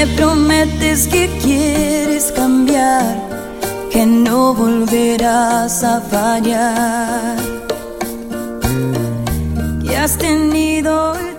prometes que quieres cambiar, que no volverás a fallar, que has tenido el